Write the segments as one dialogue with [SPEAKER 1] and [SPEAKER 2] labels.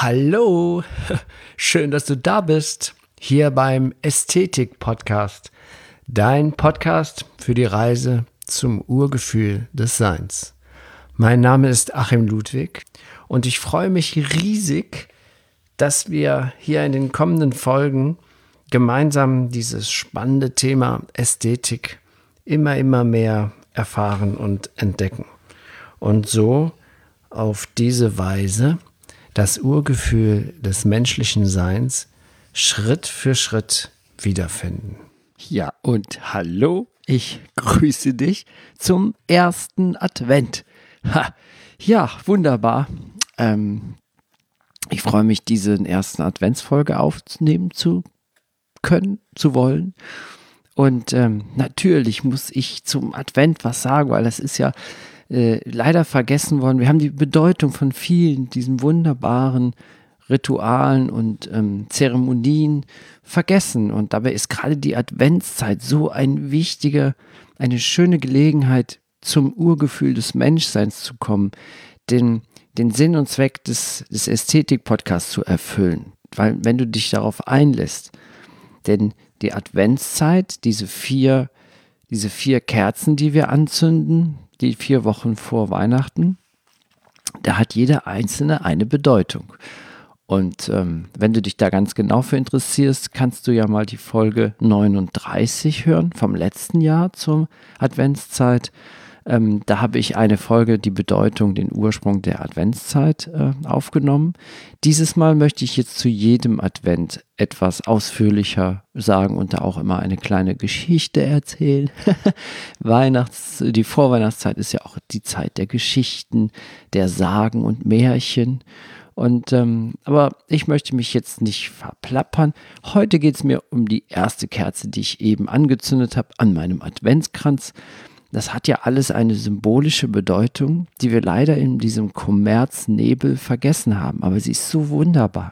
[SPEAKER 1] Hallo, schön, dass du da bist, hier beim Ästhetik-Podcast, dein Podcast für die Reise zum Urgefühl des Seins. Mein Name ist Achim Ludwig und ich freue mich riesig, dass wir hier in den kommenden Folgen gemeinsam dieses spannende Thema Ästhetik immer mehr erfahren und entdecken und so auf diese Weise das Urgefühl des menschlichen Seins Schritt für Schritt wiederfinden.
[SPEAKER 2] Ja, und hallo, ich grüße dich zum ersten Advent. Ja, wunderbar. Ich freue mich, diese ersten Adventsfolge aufnehmen zu können, zu wollen. Und natürlich muss ich zum Advent was sagen, weil das ist ja leider vergessen worden. Wir haben die Bedeutung von vielen, diesen wunderbaren Ritualen und Zeremonien vergessen. Und dabei ist gerade die Adventszeit so eine schöne Gelegenheit, zum Urgefühl des Menschseins zu kommen, den Sinn und Zweck des Ästhetik-Podcasts zu erfüllen. Weil wenn du dich darauf einlässt, denn die Adventszeit, diese vier Kerzen, die wir anzünden, die 4 Wochen vor Weihnachten, da hat jede einzelne eine Bedeutung. Und wenn du dich da ganz genau für interessierst, kannst du ja mal die Folge 39 hören vom letzten Jahr zur Adventszeit. Da habe ich eine Folge, die Bedeutung, den Ursprung der Adventszeit aufgenommen. Dieses Mal möchte ich jetzt zu jedem Advent etwas ausführlicher sagen und da auch immer eine kleine Geschichte erzählen. Die Vorweihnachtszeit ist ja auch die Zeit der Geschichten, der Sagen und Märchen. Und aber ich möchte mich jetzt nicht verplappern. Heute geht es mir um die erste Kerze, die ich eben angezündet habe an meinem Adventskranz. Das hat ja alles eine symbolische Bedeutung, die wir leider in diesem Kommerznebel vergessen haben. Aber sie ist so wunderbar.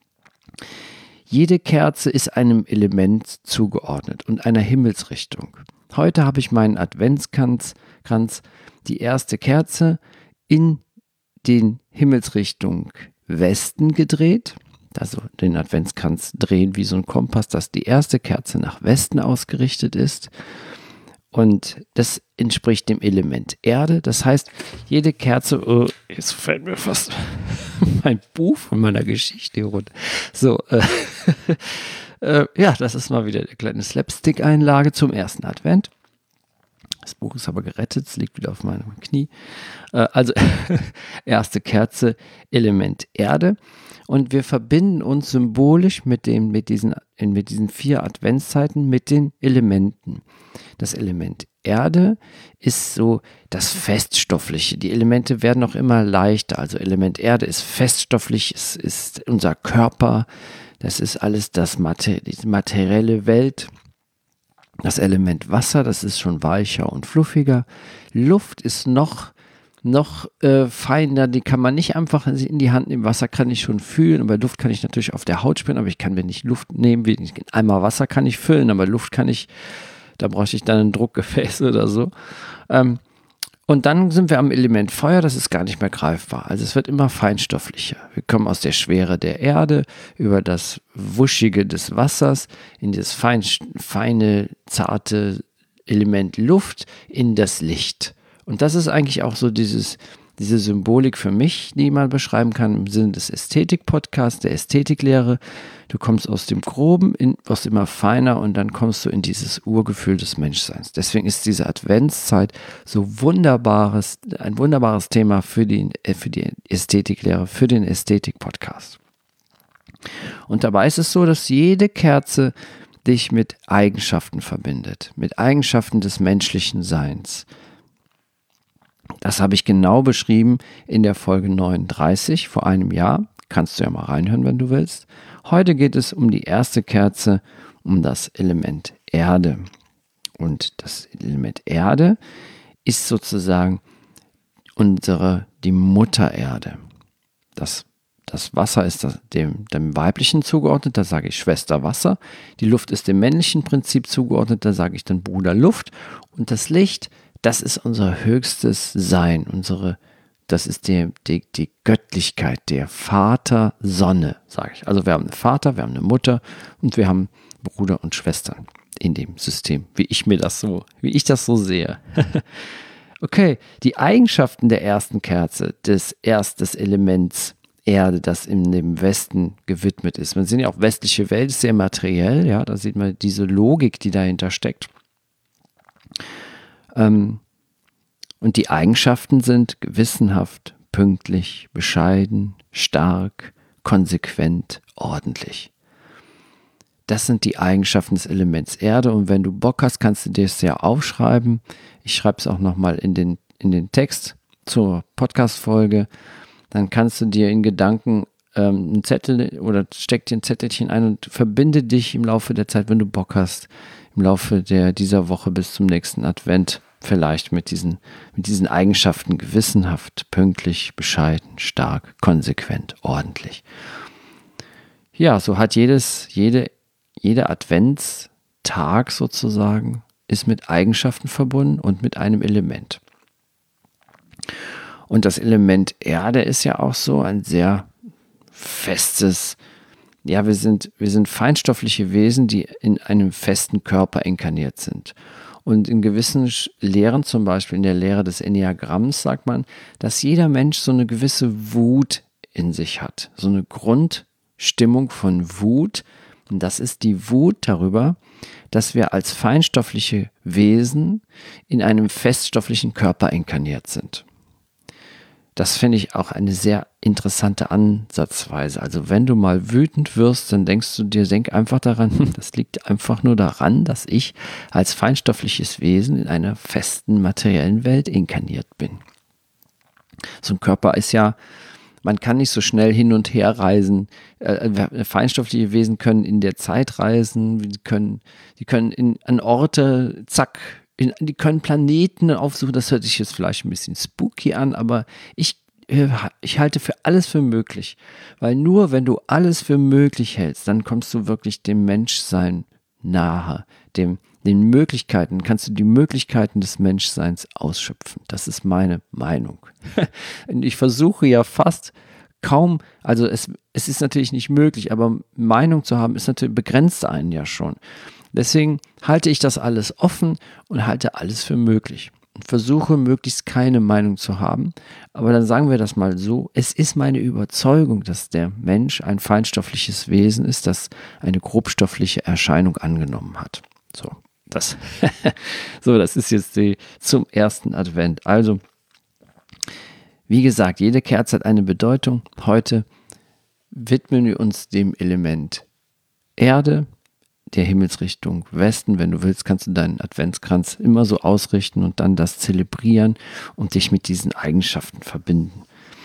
[SPEAKER 2] Jede Kerze ist einem Element zugeordnet und einer Himmelsrichtung. Heute habe ich meinen Adventskranz, die erste Kerze, in den Himmelsrichtung Westen gedreht. Also den Adventskranz drehen wie so ein Kompass, dass die erste Kerze nach Westen ausgerichtet ist. Und das entspricht dem Element Erde. Das heißt, jede Kerze, jetzt fällt mir fast mein Buch von meiner Geschichte hier runter. So, ja, das ist mal wieder eine kleine Slapstick-Einlage zum ersten Advent. Das Buch ist aber gerettet, es liegt wieder auf meinem Knie. Also, erste Kerze, Element Erde. Und wir verbinden uns symbolisch mit diesen 4 Adventszeiten mit den Elementen. Das Element Erde ist so das Feststoffliche. Die Elemente werden auch immer leichter. Also Element Erde ist feststofflich, es ist unser Körper, das ist alles die materielle Welt. Das Element Wasser, das ist schon weicher und fluffiger. Luft ist noch feiner, die kann man nicht einfach in die Hand nehmen. Wasser kann ich schon fühlen, aber Luft kann ich natürlich auf der Haut spüren, aber ich kann mir nicht Luft nehmen. Einmal Wasser kann ich füllen, aber Luft kann ich, da bräuchte ich dann ein Druckgefäß oder so. Und dann sind wir am Element Feuer, das ist gar nicht mehr greifbar. Also es wird immer feinstofflicher. Wir kommen aus der Schwere der Erde über das Wuschige des Wassers in das feine, zarte Element Luft in das Licht. Und das ist eigentlich auch so diese Symbolik für mich, die man beschreiben kann im Sinne des Ästhetik-Podcasts, der Ästhetiklehre. Du kommst aus dem Groben, wirst immer feiner und dann kommst du in dieses Urgefühl des Menschseins. Deswegen ist diese Adventszeit so ein wunderbares Thema für die Ästhetiklehre, für den Ästhetik-Podcast. Und dabei ist es so, dass jede Kerze dich mit Eigenschaften verbindet, mit Eigenschaften des menschlichen Seins. Das habe ich genau beschrieben in der Folge 39 vor einem Jahr. Kannst du ja mal reinhören, wenn du willst. Heute geht es um die erste Kerze, um das Element Erde. Und das Element Erde ist sozusagen die Mutter Erde. Das Wasser ist dem Weiblichen zugeordnet, da sage ich Schwester Wasser. Die Luft ist dem männlichen Prinzip zugeordnet, da sage ich dann Bruder Luft. Und das Licht, das ist unser höchstes Sein, unsere Das ist die Göttlichkeit, der Vater Sonne, sage ich. Also wir haben einen Vater, wir haben eine Mutter und wir haben Bruder und Schwestern in dem System, wie ich das so sehe. Okay, die Eigenschaften der ersten Kerze, des Elements Erde, das in dem Westen gewidmet ist. Man sieht ja auch, westliche Welt ist sehr materiell, ja, da sieht man diese Logik, die dahinter steckt. Und die Eigenschaften sind gewissenhaft, pünktlich, bescheiden, stark, konsequent, ordentlich. Das sind die Eigenschaften des Elements Erde und wenn du Bock hast, kannst du dir das ja aufschreiben. Ich schreibe es auch nochmal in den Text zur Podcast-Folge. Dann kannst du dir in Gedanken einen Zettel oder steck dir ein Zettelchen ein und verbinde dich im Laufe der Zeit, wenn du Bock hast, im Laufe dieser Woche bis zum nächsten Advent vielleicht mit diesen Eigenschaften gewissenhaft, pünktlich, bescheiden, stark, konsequent, ordentlich. Ja, so hat jeder Adventstag sozusagen ist mit Eigenschaften verbunden und mit einem Element. Und das Element Erde ist ja auch so ein sehr festes, ja, wir sind feinstoffliche Wesen, die in einem festen Körper inkarniert sind. Und in gewissen Lehren, zum Beispiel in der Lehre des Enneagramms, sagt man, dass jeder Mensch so eine gewisse Wut in sich hat. So eine Grundstimmung von Wut. Und das ist die Wut darüber, dass wir als feinstoffliche Wesen in einem feststofflichen Körper inkarniert sind. Das finde ich auch eine sehr interessante Ansatzweise. Also wenn du mal wütend wirst, dann denk einfach daran, das liegt einfach nur daran, dass ich als feinstoffliches Wesen in einer festen materiellen Welt inkarniert bin. So ein Körper ist ja, man kann nicht so schnell hin und her reisen. Feinstoffliche Wesen können in der Zeit reisen, die können an Orte, zack, die können Planeten aufsuchen. Das hört sich jetzt vielleicht ein bisschen spooky an, aber ich halte für alles für möglich. Weil nur wenn du alles für möglich hältst, dann kommst du wirklich dem Menschsein nahe, den Möglichkeiten, kannst du die Möglichkeiten des Menschseins ausschöpfen. Das ist meine Meinung. Und ich versuche ja fast kaum, also es ist natürlich nicht möglich, aber Meinung zu haben, ist natürlich, begrenzt einen ja schon. Deswegen halte ich das alles offen und halte alles für möglich. Und versuche möglichst keine Meinung zu haben. Aber dann sagen wir das mal so, es ist meine Überzeugung, dass der Mensch ein feinstoffliches Wesen ist, das eine grobstoffliche Erscheinung angenommen hat. Das ist jetzt zum ersten Advent. Also, wie gesagt, jede Kerze hat eine Bedeutung. Heute widmen wir uns dem Element Erde, der Himmelsrichtung Westen. Wenn du willst, kannst du deinen Adventskranz immer so ausrichten und dann das zelebrieren und dich mit diesen Eigenschaften verbinden.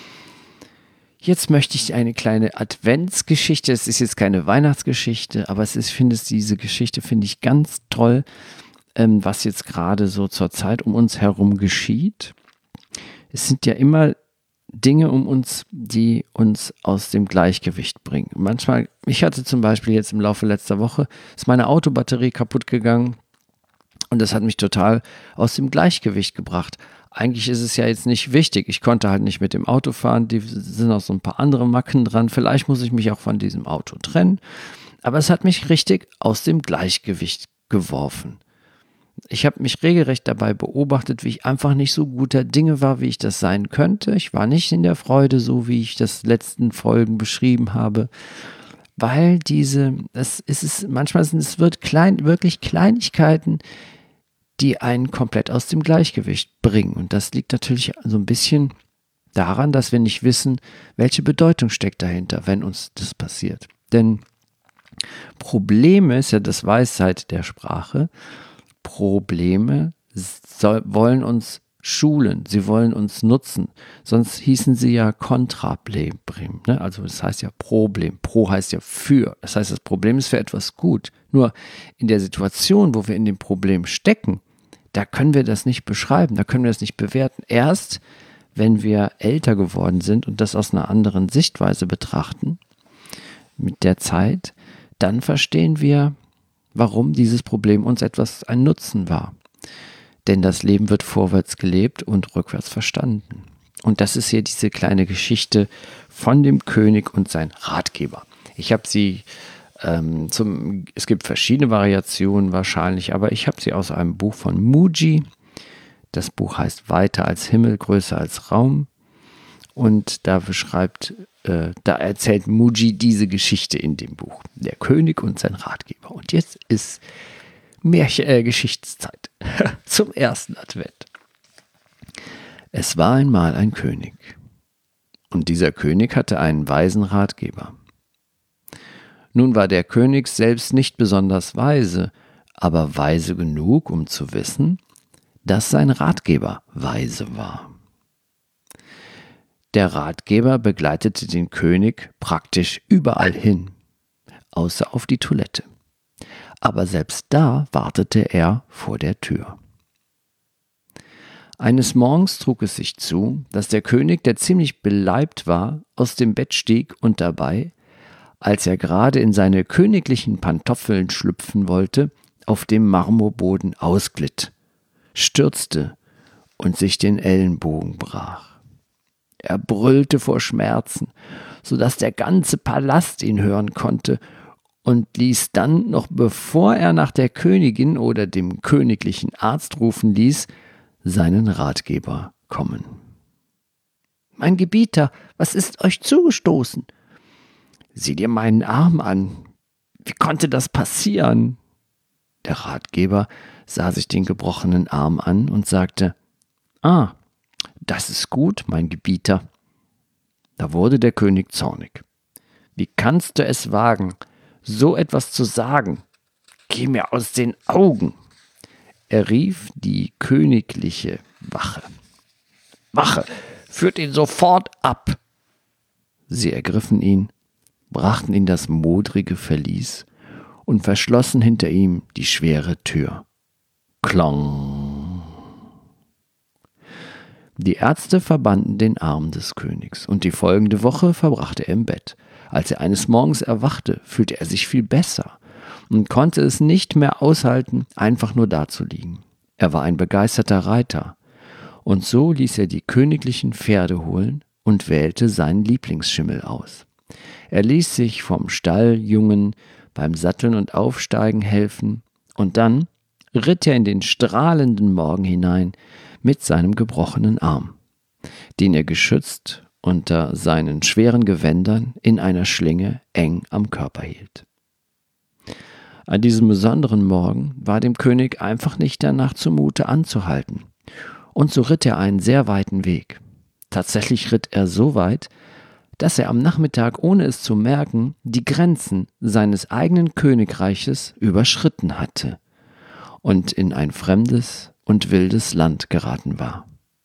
[SPEAKER 2] Jetzt möchte ich eine kleine Adventsgeschichte, es ist jetzt keine Weihnachtsgeschichte, aber diese Geschichte finde ich ganz toll, was jetzt gerade so zur Zeit um uns herum geschieht. Es sind ja immer Dinge um uns, die uns aus dem Gleichgewicht bringen. Manchmal, ich hatte zum Beispiel jetzt im Laufe letzter Woche, ist meine Autobatterie kaputt gegangen und das hat mich total aus dem Gleichgewicht gebracht. Eigentlich ist es ja jetzt nicht wichtig. Ich konnte halt nicht mit dem Auto fahren. Die sind auch so ein paar andere Macken dran. Vielleicht muss ich mich auch von diesem Auto trennen. Aber es hat mich richtig aus dem Gleichgewicht geworfen. Ich habe mich regelrecht dabei beobachtet, wie ich einfach nicht so guter Dinge war, wie ich das sein könnte. Ich war nicht in der Freude, so wie ich das letzten Folgen beschrieben habe. Weil manchmal sind es wirklich Kleinigkeiten, die einen komplett aus dem Gleichgewicht bringen. Und das liegt natürlich so ein bisschen daran, dass wir nicht wissen, welche Bedeutung steckt dahinter, wenn uns das passiert. Denn Probleme ist ja das Weisheit der Sprache. Probleme wollen uns schulen, sie wollen uns nutzen. Sonst hießen sie ja Kontraproblem. Ne? Also das heißt ja Problem. Pro heißt ja für. Das heißt, das Problem ist für etwas gut. Nur in der Situation, wo wir in dem Problem stecken, da können wir das nicht beschreiben, da können wir das nicht bewerten. Erst, wenn wir älter geworden sind und das aus einer anderen Sichtweise betrachten, mit der Zeit, dann verstehen wir, warum dieses Problem uns ein Nutzen war. Denn das Leben wird vorwärts gelebt und rückwärts verstanden. Und das ist hier diese kleine Geschichte von dem König und sein Ratgeber. Ich habe sie es gibt verschiedene Variationen wahrscheinlich, aber ich habe sie aus einem Buch von Mooji. Das Buch heißt Weiter als Himmel, größer als Raum. Und da erzählt Mooji diese Geschichte in dem Buch. Der König und sein Ratgeber. Und jetzt ist Geschichtszeit zum ersten Advent. Es war einmal ein König. Und dieser König hatte einen weisen Ratgeber. Nun war der König selbst nicht besonders weise, aber weise genug, um zu wissen, dass sein Ratgeber weise war. Der Ratgeber begleitete den König praktisch überall hin, außer auf die Toilette. Aber selbst da wartete er vor der Tür. Eines Morgens trug es sich zu, dass der König, der ziemlich beleibt war, aus dem Bett stieg und dabei, als er gerade in seine königlichen Pantoffeln schlüpfen wollte, auf dem Marmorboden ausglitt, stürzte und sich den Ellenbogen brach. Er brüllte vor Schmerzen, sodass der ganze Palast ihn hören konnte und ließ dann, noch bevor er nach der Königin oder dem königlichen Arzt rufen ließ, seinen Ratgeber kommen. »Mein Gebieter, was ist euch zugestoßen?« »Sieh dir meinen Arm an. Wie konnte das passieren?« Der Ratgeber sah sich den gebrochenen Arm an und sagte, »Ah, das ist gut, mein Gebieter.« Da wurde der König zornig. »Wie kannst du es wagen, so etwas zu sagen? Geh mir aus den Augen!« Er rief die königliche Wache. »Wache, führt ihn sofort ab!« Sie ergriffen ihn, brachten ihn das modrige Verlies und verschlossen hinter ihm die schwere Tür. Klong! Die Ärzte verbanden den Arm des Königs und die folgende Woche verbrachte er im Bett. Als er eines Morgens erwachte, fühlte er sich viel besser und konnte es nicht mehr aushalten, einfach nur dazuliegen. Er war ein begeisterter Reiter und so ließ er die königlichen Pferde holen und wählte seinen Lieblingsschimmel aus. Er ließ sich vom Stalljungen beim Satteln und Aufsteigen helfen und dann ritt er in den strahlenden Morgen hinein mit seinem gebrochenen Arm, den er geschützt unter seinen schweren Gewändern in einer Schlinge eng am Körper hielt. An diesem besonderen Morgen war dem König einfach nicht danach zumute anzuhalten, und so ritt er einen sehr weiten Weg. Tatsächlich ritt er so weit, dass er am Nachmittag, ohne es zu merken, die Grenzen seines eigenen Königreiches überschritten hatte und in ein fremdes und wildes Land geraten war.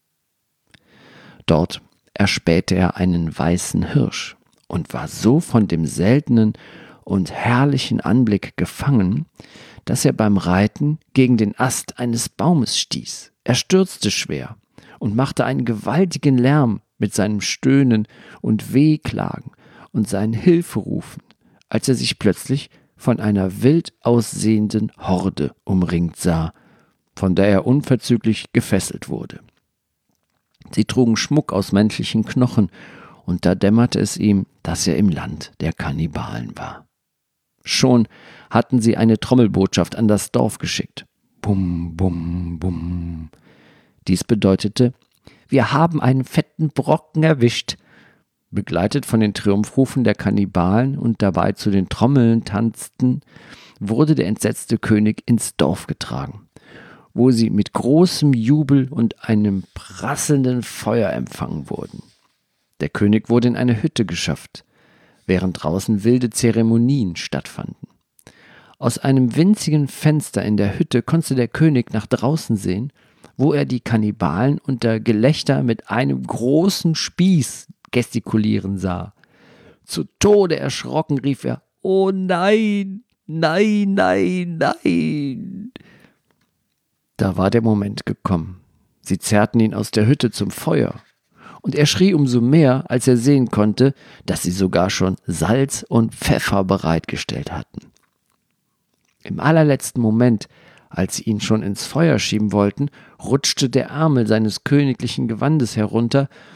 [SPEAKER 2] Dort erspähte er einen weißen Hirsch und war so von dem seltenen und herrlichen Anblick gefangen, dass er beim Reiten gegen den Ast eines Baumes stieß. Er stürzte schwer und machte einen gewaltigen Lärm mit seinem Stöhnen und Wehklagen und seinen Hilferufen, als er sich plötzlich von einer wild aussehenden Horde umringt sah, von der er unverzüglich gefesselt wurde. Sie trugen Schmuck aus menschlichen Knochen, und da dämmerte es ihm, dass er im Land der Kannibalen war. Schon hatten sie eine Trommelbotschaft an das Dorf geschickt. Bum, bum, bum. Dies bedeutete, wir haben einen fetten Brocken erwischt. Begleitet von den Triumphrufen der Kannibalen und dabei zu den Trommeln tanzten, wurde der entsetzte König ins Dorf getragen, wo sie mit großem Jubel und einem prasselnden Feuer empfangen wurden. Der König wurde in eine Hütte geschafft, während draußen wilde Zeremonien stattfanden. Aus einem winzigen Fenster in der Hütte konnte der König nach draußen sehen, wo er die Kannibalen unter Gelächter mit einem großen Spieß gestikulieren sah. Zu Tode erschrocken rief er, »Oh nein, nein, nein, nein!« Da war der Moment gekommen. Sie zerrten ihn aus der Hütte zum Feuer. Und er schrie umso mehr, als er sehen konnte, dass sie sogar schon Salz und Pfeffer bereitgestellt hatten. Im allerletzten Moment, als sie ihn schon ins Feuer schieben wollten, rutschte der Ärmel seines königlichen Gewandes herunter,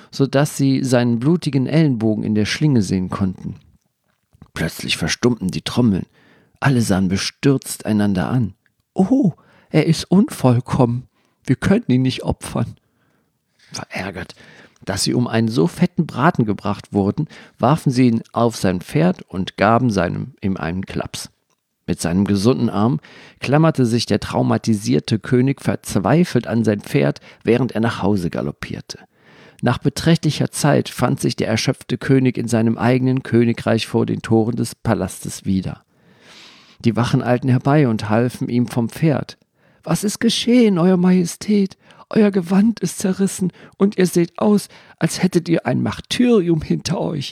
[SPEAKER 2] sodass sie seinen blutigen Ellenbogen in der Schlinge sehen konnten. Plötzlich verstummten die Trommeln. Alle sahen bestürzt einander an. »Oh, er ist unvollkommen. Wir können ihn nicht opfern.« Verärgert, dass sie um einen so fetten Braten gebracht wurden, warfen sie ihn auf sein Pferd und gaben ihm einen Klaps. Mit seinem gesunden Arm klammerte sich der traumatisierte König verzweifelt an sein Pferd, während er nach Hause galoppierte. Nach beträchtlicher Zeit fand sich der erschöpfte König in seinem eigenen Königreich vor den Toren des Palastes wieder. Die Wachen eilten herbei und halfen ihm vom Pferd. »Was ist geschehen, Euer Majestät? Euer Gewand ist zerrissen und ihr seht aus, als hättet ihr ein Martyrium hinter euch.«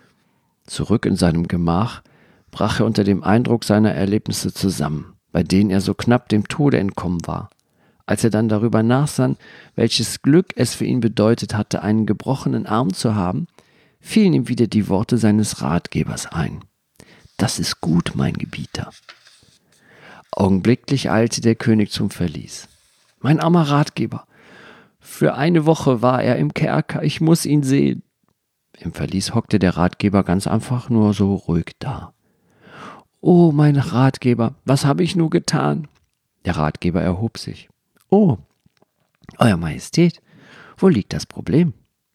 [SPEAKER 2] Zurück in seinem Gemach brach er unter dem Eindruck seiner Erlebnisse zusammen, bei denen er so knapp dem Tode entkommen war. Als er dann darüber nachsann, welches Glück es für ihn bedeutet hatte, einen gebrochenen Arm zu haben, fielen ihm wieder die Worte seines Ratgebers ein. »Das ist gut, mein Gebieter.« Augenblicklich eilte der König zum Verlies. »Mein armer Ratgeber, für eine Woche war er im Kerker, ich muss ihn sehen.« Im Verlies hockte der Ratgeber ganz einfach nur so ruhig da. »Oh, mein Ratgeber, was habe ich nur getan?« Der Ratgeber erhob sich. »Oh, Euer Majestät, wo liegt das Problem?«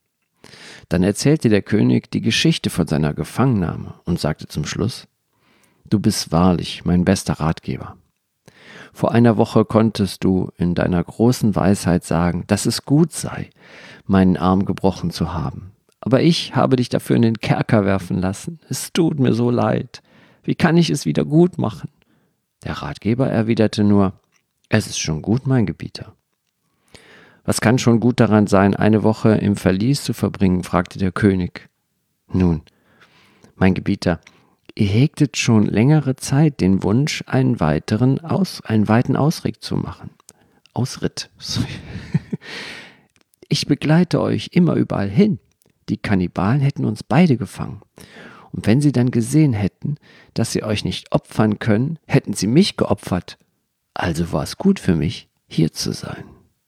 [SPEAKER 2] Dann erzählte der König die Geschichte von seiner Gefangennahme und sagte zum Schluss: »Du bist wahrlich mein bester Ratgeber. Vor einer Woche konntest du in deiner großen Weisheit sagen, dass es gut sei, meinen Arm gebrochen zu haben. Aber ich habe dich dafür in den Kerker werfen lassen. Es tut mir so leid. Wie kann ich es wieder gut machen?« Der Ratgeber erwiderte nur: »Es ist schon gut, mein Gebieter.« »Was kann schon gut daran sein, eine Woche im Verlies zu verbringen?« fragte der König. »Nun, mein Gebieter, ihr hegtet schon längere Zeit den Wunsch, einen weiten Ausritt zu machen. Ausritt. Ich begleite euch immer überall hin. Die Kannibalen hätten uns beide gefangen. Und wenn sie dann gesehen hätten, dass sie euch nicht opfern können, hätten sie mich geopfert. Also war es gut für mich, hier zu sein.«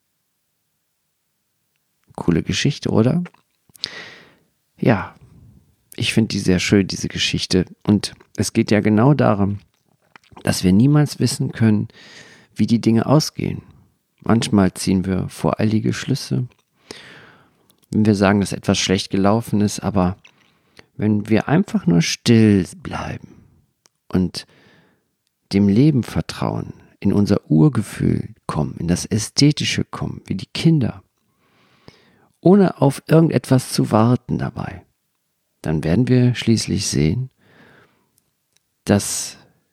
[SPEAKER 2] Coole Geschichte, oder? Ja, ich finde die sehr schön, diese Geschichte. Und es geht ja genau darum, dass wir niemals wissen können, wie die Dinge ausgehen. Manchmal ziehen wir voreilige Schlüsse, wenn wir sagen, dass etwas schlecht gelaufen ist, aber wenn wir einfach nur still bleiben und dem Leben vertrauen, in unser Urgefühl kommen, in das Ästhetische kommen, wie die Kinder, ohne auf irgendetwas zu warten dabei, dann werden wir schließlich sehen, dass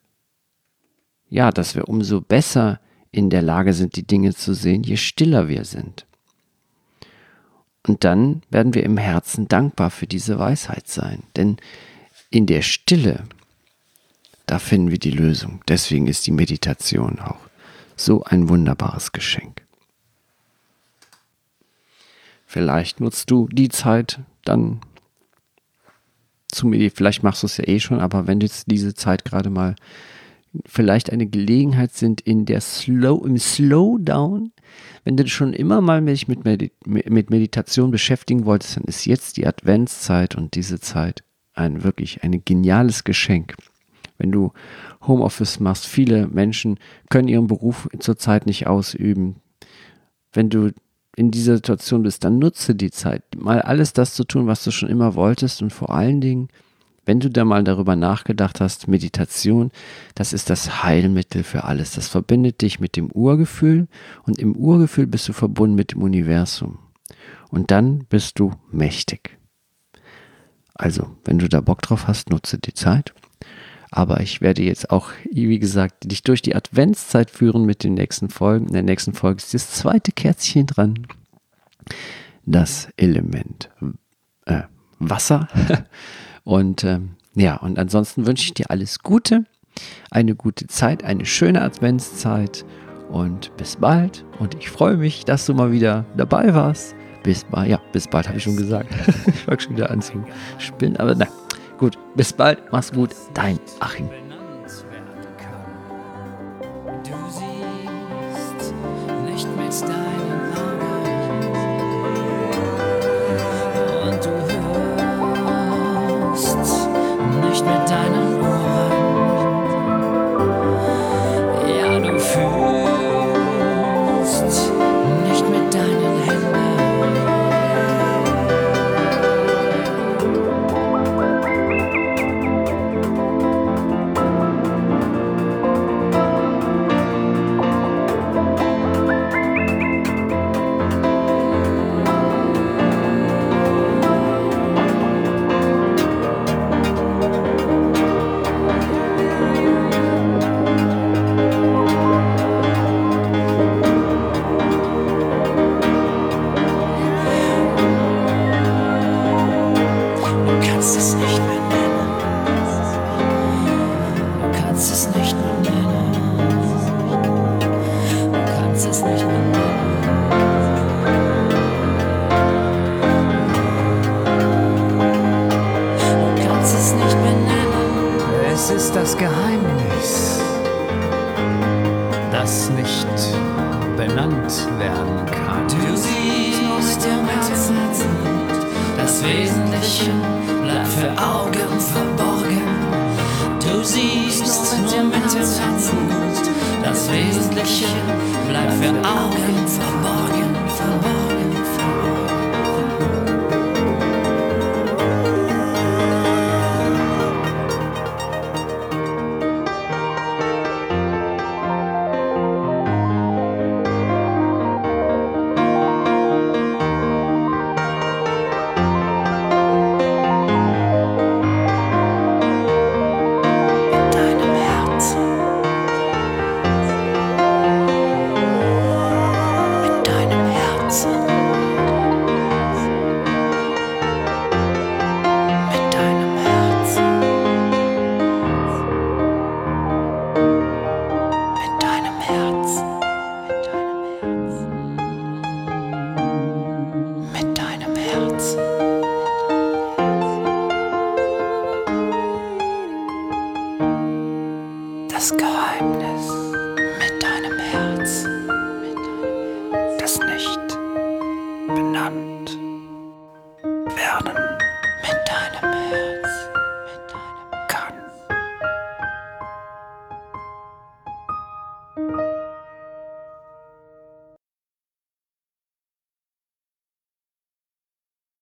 [SPEAKER 2] wir umso besser in der Lage sind, die Dinge zu sehen, je stiller wir sind. Und dann werden wir im Herzen dankbar für diese Weisheit sein. Denn in der Stille, da finden wir die Lösung. Deswegen ist die Meditation auch so ein wunderbares Geschenk. Vielleicht nutzt du die Zeit dann vielleicht machst du es ja eh schon, aber wenn jetzt diese Zeit gerade mal vielleicht eine Gelegenheit sind im Slowdown, wenn du schon immer mal dich mit Meditation beschäftigen wolltest, dann ist jetzt die Adventszeit und diese Zeit wirklich ein geniales Geschenk. Wenn du Homeoffice machst, viele Menschen können ihren Beruf zurzeit nicht ausüben. Wenn du in dieser Situation bist, dann nutze die Zeit, mal alles das zu tun, was du schon immer wolltest, und vor allen Dingen, wenn du da mal darüber nachgedacht hast, Meditation, das ist das Heilmittel für alles. Das verbindet dich mit dem Urgefühl und im Urgefühl bist du verbunden mit dem Universum. Und dann bist du mächtig. Also, wenn du da Bock drauf hast, nutze die Zeit. Aber ich werde jetzt auch, wie gesagt, dich durch die Adventszeit führen mit den nächsten Folgen. In der nächsten Folge ist das zweite Kerzchen dran. Das Element Wasser. Und und ansonsten wünsche ich dir alles Gute, eine gute Zeit, eine schöne Adventszeit und bis bald. Und ich freue mich, dass du mal wieder dabei warst. Bis bald habe ich schon gesagt. Ich fange schon wieder an zu spinnen, aber na gut, bis bald, mach's gut, dein Achim.
[SPEAKER 3] Du siehst nicht mit deinen Augen,
[SPEAKER 1] Was ist das Geheimnis, das nicht benannt werden kann?
[SPEAKER 3] Du siehst nur mit dem Herzen, das Wesentliche bleibt für Augen verborgen. Du siehst nur mit dem Herzen, das Wesentliche bleibt für Augen